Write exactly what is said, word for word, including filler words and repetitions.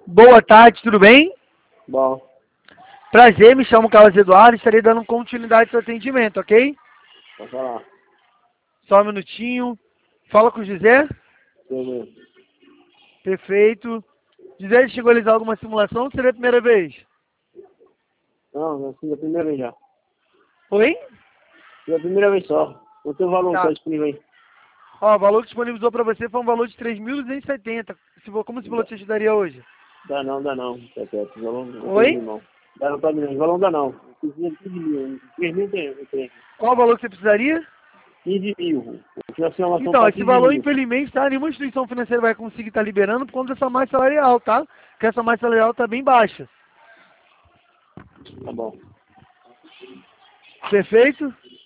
Boa tarde, tudo bem? Bom, Prazer, me chamo Carlos Eduardo, estarei dando continuidade ao seu atendimento, ok? pode falar. Só um minutinho. Fala com o José. Beleza. Perfeito. José, chegou a realizar alguma simulação ou seria a primeira vez? Não, assim, é a primeira vez já. Oi? É a primeira vez só. O teu valor Tá. está disponível aí. Ó, o valor que disponibilizou para você foi um valor de três mil duzentos e setenta. Se for, como esse valor te ajudaria hoje? Dá não, dá não. Tá certo. O valor não Oi? tem não. Dá não, tá não. O valor não dá não. quinze mil. quinze mil tem, eu tenho. Qual o valor que você precisaria? quinze mil. Eu fiz a simulação Então, para esse quinze valor, mil. infelizmente, tá? Nenhuma instituição financeira vai conseguir estar liberando por conta dessa massa salarial, tá? Porque essa massa salarial tá bem baixa. Tá bom. Perfeito?